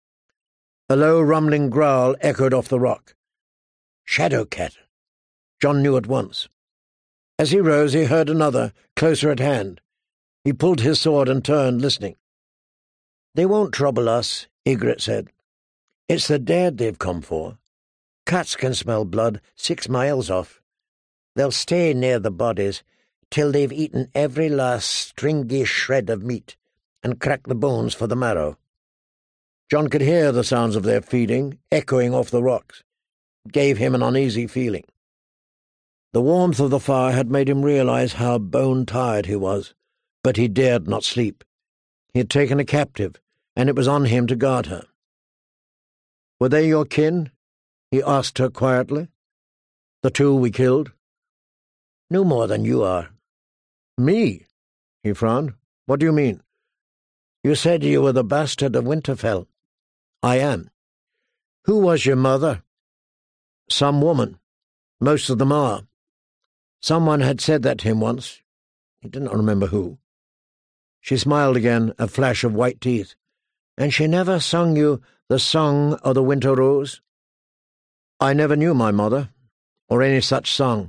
A low rumbling growl echoed off the rock. Shadowcat. Jon knew at once. As he rose, he heard another, closer at hand. He pulled his sword and turned, listening. They won't trouble us, Ygritte said. It's the dead they've come for. Cats can smell blood six miles off. They'll stay near the bodies till they've eaten every last stringy shred of meat and cracked the bones for the marrow. Jon could hear the sounds of their feeding echoing off the rocks. It gave him an uneasy feeling. The warmth of the fire had made him realize how bone-tired he was, but he dared not sleep. He had taken a captive, and it was on him to guard her. Were they your kin? He asked her quietly. The two we killed? No more than you are. Me? He frowned. What do you mean? You said you were the bastard of Winterfell. I am. Who was your mother? Some woman. Most of them are. Someone had said that to him once. He did not remember who. She smiled again, a flash of white teeth. And she never sung you the song of the Winter Rose? I never knew my mother, or any such song.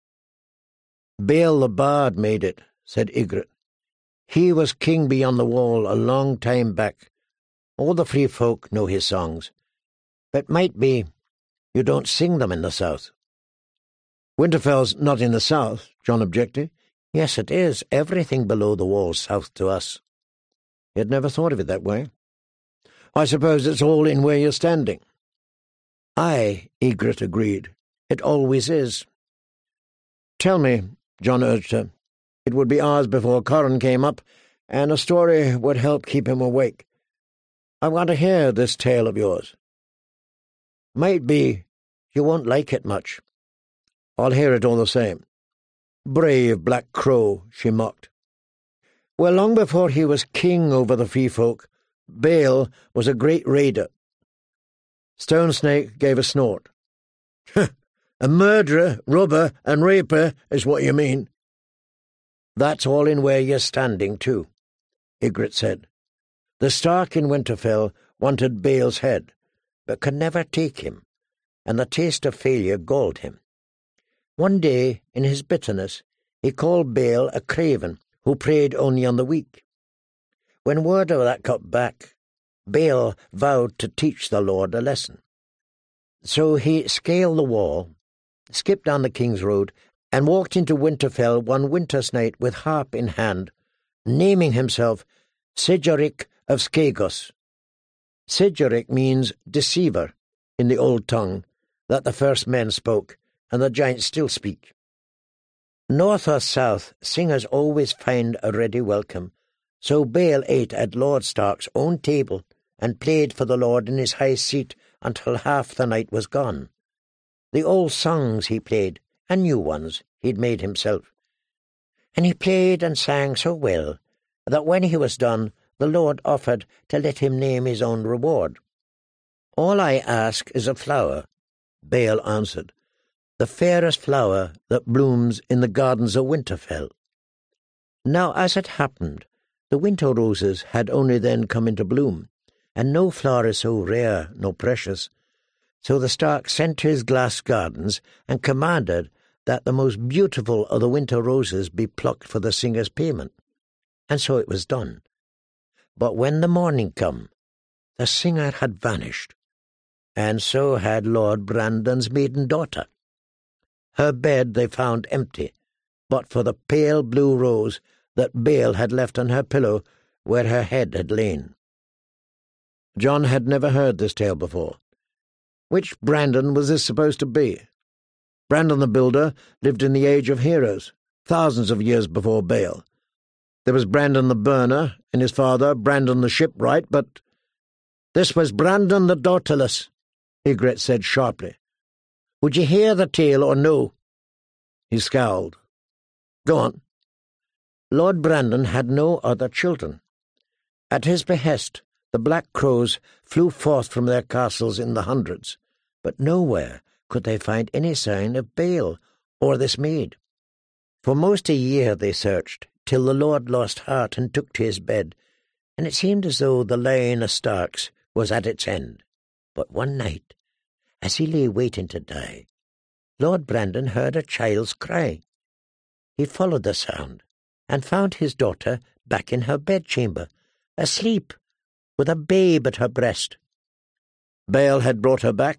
Bael the Bard made it, said Ygritte. He was king beyond the wall a long time back. All the free folk know his songs. But might be you don't sing them in the south. Winterfell's not in the south, Jon objected. Yes, it is. Everything below the wall's south to us. He had never thought of it that way. I suppose it's all in where you're standing. Aye, Ygritte agreed. It always is. Tell me, Jon urged her. It would be hours before Corran came up, and a story would help keep him awake. I want to hear this tale of yours. Might be you won't like it much. I'll hear it all the same. Brave Black Crow, she mocked. Well, long before he was king over the free folk, Bael was a great raider. Stone Snake gave a snort. A murderer, robber, and raper is what you mean. That's all in where you're standing, too, Ygritte said. The Stark in Winterfell wanted Bael's head, but could never take him, and the taste of failure galled him. One day, in his bitterness, he called Bael a craven who preyed only on the weak. When word of that got back, Bael vowed to teach the Lord a lesson. So he scaled the wall, skipped down the King's Road, and walked into Winterfell one winter's night with harp in hand, naming himself Sidgeric of Skagos. Sidgeric means deceiver in the old tongue that the first men spoke, and the giants still speak. North or south, singers always find a ready welcome, so Bael ate at Lord Stark's own table and played for the Lord in his high seat until half the night was gone. The old songs he played, and new ones he'd made himself. And he played and sang so well that when he was done, the Lord offered to let him name his own reward. All I ask is a flower, Bael answered, the fairest flower that blooms in the gardens of Winterfell. Now, as it happened, the winter roses had only then come into bloom, and no flower is so rare nor precious. So the Stark sent to his glass gardens and commanded that the most beautiful of the winter roses be plucked for the singer's payment. And so it was done. But when the morning come, the singer had vanished, and so had Lord Brandon's maiden daughter. Her bed they found empty, but for the pale blue rose that Bael had left on her pillow where her head had lain. Jon had never heard this tale before. Which Brandon was this supposed to be? Brandon the Builder lived in the Age of Heroes, thousands of years before Baal. There was Brandon the burner, and his father, Brandon the shipwright, but— This was Brandon the daughterless, Ygritte said sharply. Would you hear the tale or no? He scowled. Go on. Lord Brandon had no other children. At his behest, the Black Crows flew forth from their castles in the hundreds, but nowhere could they find any sign of Baal or this maid. For most a year they searched, till the Lord lost heart and took to his bed, and it seemed as though the line of Starks was at its end. But one night, as he lay waiting to die, Lord Brandon heard a child's cry. He followed the sound, and found his daughter back in her bedchamber, asleep, with a babe at her breast. Baal had brought her back?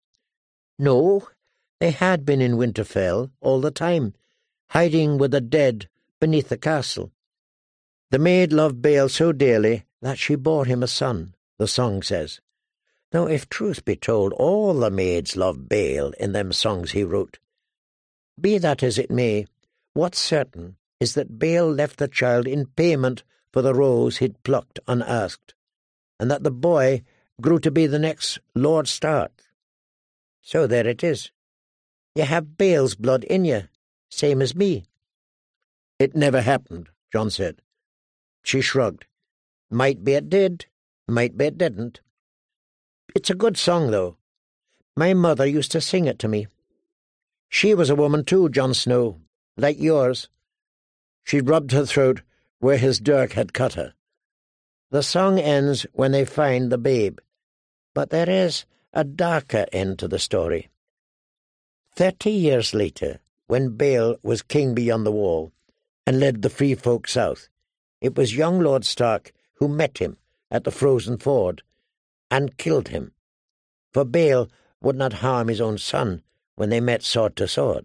No, they had been in Winterfell all the time, hiding with the dead beneath the castle. The maid loved Baal so dearly that she bore him a son, the song says. Though if truth be told, all the maids loved Baal in them songs he wrote. Be that as it may, what's certain is that Baal left the child in payment for the rose he'd plucked unasked, and that the boy grew to be the next Lord Stark. So there it is. You have Baal's blood in you, same as me. It never happened, Jon said. She shrugged. Might be it did, might be it didn't. It's a good song, though. My mother used to sing it to me. She was a woman too, Jon Snow, like yours. She rubbed her throat where his dirk had cut her. The song ends when they find the babe, but there is a darker end to the story. Thirty years later, when Baal was king beyond the wall and led the free folk south, it was young Lord Stark who met him at the frozen ford and killed him, for Baal would not harm his own son when they met sword to sword.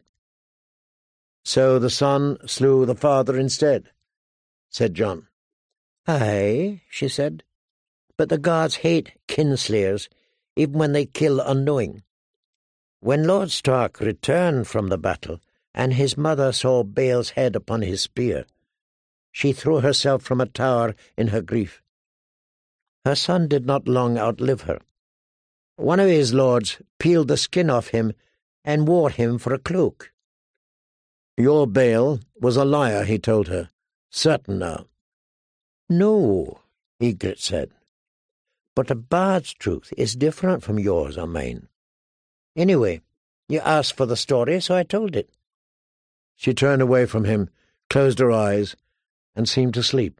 So the son slew the father instead, said Jon. Aye, she said, but the gods hate kinslayers, even when they kill unknowing. When Lord Stark returned from the battle, and his mother saw Baal's head upon his spear, she threw herself from a tower in her grief. Her son did not long outlive her. One of his lords peeled the skin off him and wore him for a cloak. Your Baal was a liar, he told her. Certain now. No, Ygritte said. But a bard's truth is different from yours or mine. Anyway, you asked for the story, so I told it. She turned away from him, closed her eyes, and seemed to sleep.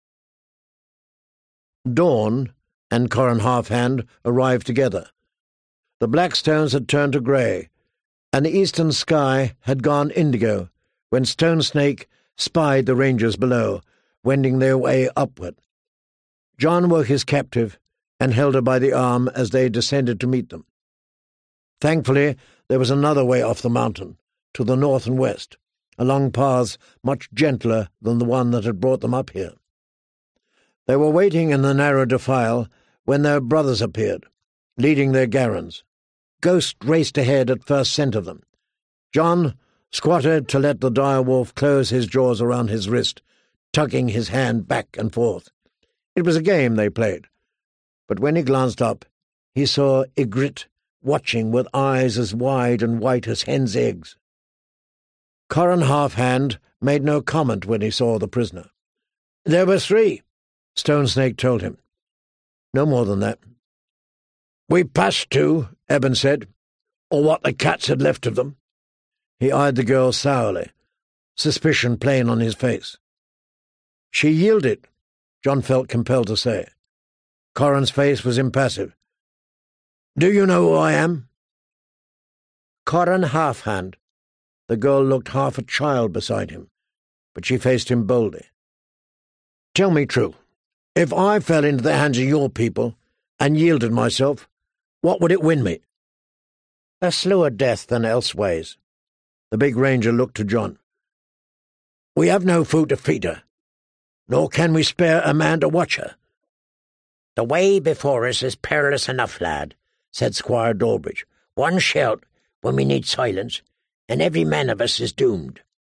Dawn and Qhorin Halfhand arrived together. The Blackstones had turned to grey, and the eastern sky had gone indigo when Stone Snake spied the rangers below, wending their way upward. Jon woke his captive and held her by the arm as they descended to meet them. Thankfully, there was another way off the mountain, to the north and west, along paths much gentler than the one that had brought them up here. They were waiting in the narrow defile when their brothers appeared, leading their garrons. Ghost raced ahead at first scent of them. Jon squatted to let the dire wolf close his jaws around his wrist, tugging his hand back and forth. It was a game they played, but when he glanced up, he saw Ygritte watching with eyes as wide and white as hen's eggs. Qhorin Halfhand made no comment when he saw the prisoner. There were three, Stone Snake told him. No more than that. We passed two, Ebon said, or what the cats had left of them. He eyed the girl sourly, suspicion plain on his face. She yielded, Jon felt compelled to say. Qhorin's face was impassive. Do you know who I am? Qhorin Halfhand. The girl looked half a child beside him, but she faced him boldly. Tell me true. If I fell into the hands of your people and yielded myself, what would it win me? A slower death than elsewise. The big ranger looked to Jon. We have no food to feed her, nor can we spare a man to watch her. The way before us is perilous enough, lad, said Squire Dawbridge. One shout when we need silence, and every man of us is doomed.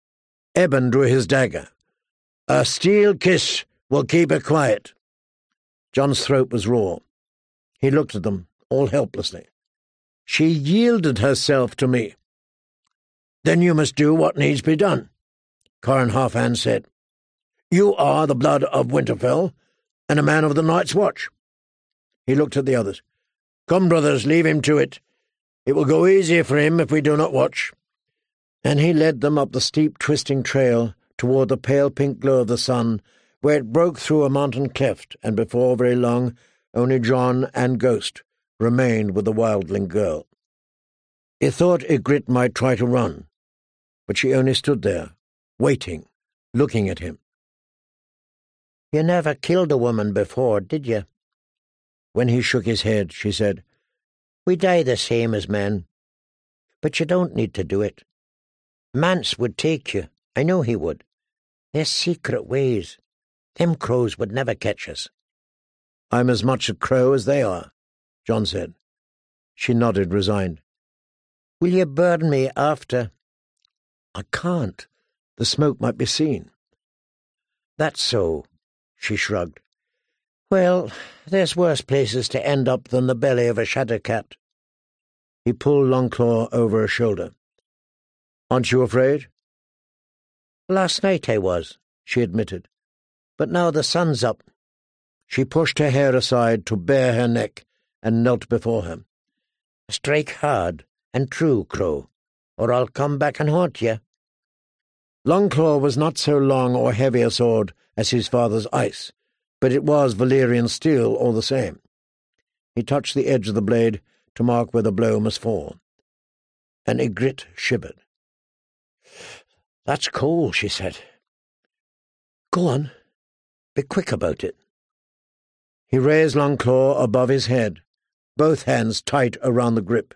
Eben drew his dagger. "A steel kiss will keep her quiet." John's throat was raw. He looked at them, all helplessly. "She yielded herself to me." "Then you must do what needs be done," Corran Halfhand said. "You are the blood of Winterfell, and a man of the Night's Watch." He looked at the others. "Come, brothers, leave him to it. It will go easier for him if we do not watch." And he led them up the steep, twisting trail toward the pale pink glow of the sun, where it broke through a mountain cleft, and before very long only John and Ghost remained with the wildling girl. He thought Ygritte might try to run, but she only stood there, waiting, looking at him. "You never killed a woman before, did you?" When he shook his head, she said, "We die the same as men. But you don't need to do it. Mance would take you. I know he would. There's secret ways. Them crows would never catch us." "I'm as much a crow as they are," John said. She nodded, resigned. "Will you burn me after?" "I can't. The smoke might be seen." "That's so," she shrugged. "Well, there's worse places to end up than the belly of a shadowcat." He pulled Longclaw over her shoulder. "Aren't you afraid?" "Last night I was," she admitted. "But now the sun's up." She pushed her hair aside to bare her neck and knelt before him. "Strike hard and true, Crow, or I'll come back and haunt you." Longclaw was not so long or heavy a sword as his father's ice, but it was Valyrian steel all the same. He touched the edge of the blade to mark where the blow must fall. And Ygritte shivered. "That's cold," she said. "Go on. Be quick about it." He raised Longclaw above his head, both hands tight around the grip.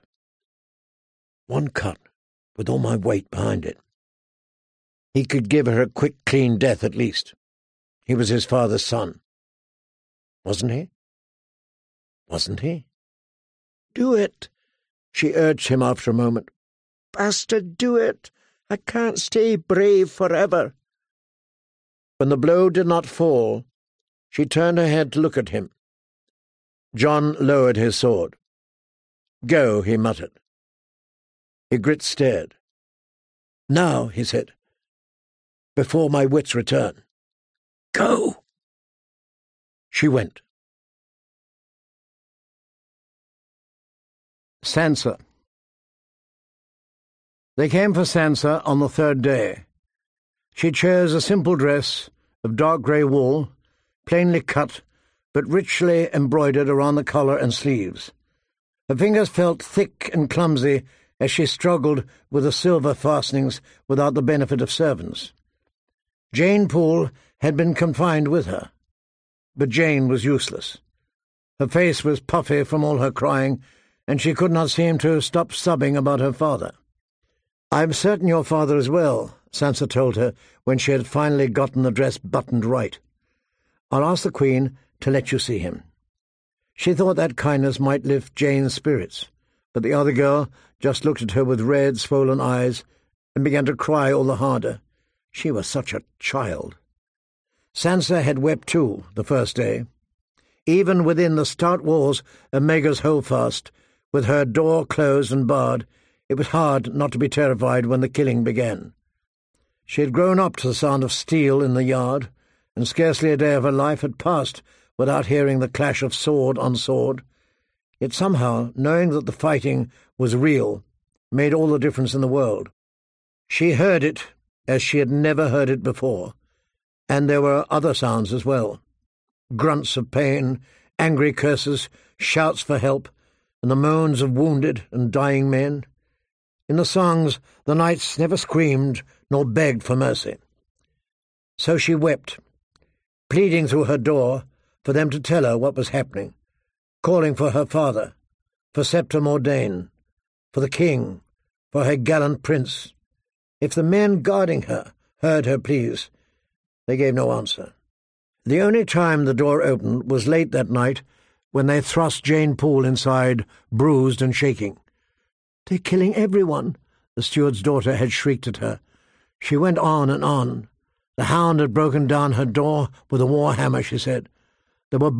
"One cut, with all my weight behind it." He could give her a quick, clean death at least. He was his father's son. Wasn't he? Wasn't he? "Do it," she urged him after a moment. "Bastard, do it. I can't stay brave forever." When the blow did not fall, she turned her head to look at him. John lowered his sword. "Go," he muttered. Ygritte stared. "Now," he said, "before my wits return." "Go!" She went. Sansa. They came for Sansa on the third day. She chose a simple dress of dark grey wool, plainly cut, but richly embroidered around the collar and sleeves. Her fingers felt thick and clumsy as she struggled with the silver fastenings without the benefit of servants. Jane Poole had been confined with her, but Jane was useless. Her face was puffy from all her crying, and she could not seem to stop sobbing about her father. "I'm certain your father is well," Sansa told her when she had finally gotten the dress buttoned right. "I'll ask the Queen to let you see him." She thought that kindness might lift Jane's spirits, but the other girl just looked at her with red, swollen eyes and began to cry all the harder. She was such a child. Sansa had wept too the first day. Even within the stout walls of Maegor's Holdfast, with her door closed and barred, it was hard not to be terrified when the killing began. She had grown up to the sound of steel in the yard, and scarcely a day of her life had passed without hearing the clash of sword on sword. Yet somehow, knowing that the fighting was real made all the difference in the world. She heard it as she had never heard it before, and there were other sounds as well. Grunts of pain, angry curses, shouts for help, and the moans of wounded and dying men. In the songs, the knights never screamed nor begged for mercy. So she wept, pleading through her door for them to tell her what was happening, calling for her father, for Septa Mordane, for the king, for her gallant prince. If the men guarding her heard her pleas, they gave no answer. The only time the door opened was late that night, when they thrust Jane Poole inside, bruised and shaking. "They're killing everyone," the steward's daughter had shrieked at her. She went on and on. The hound had broken down her door with a war hammer, she said. There were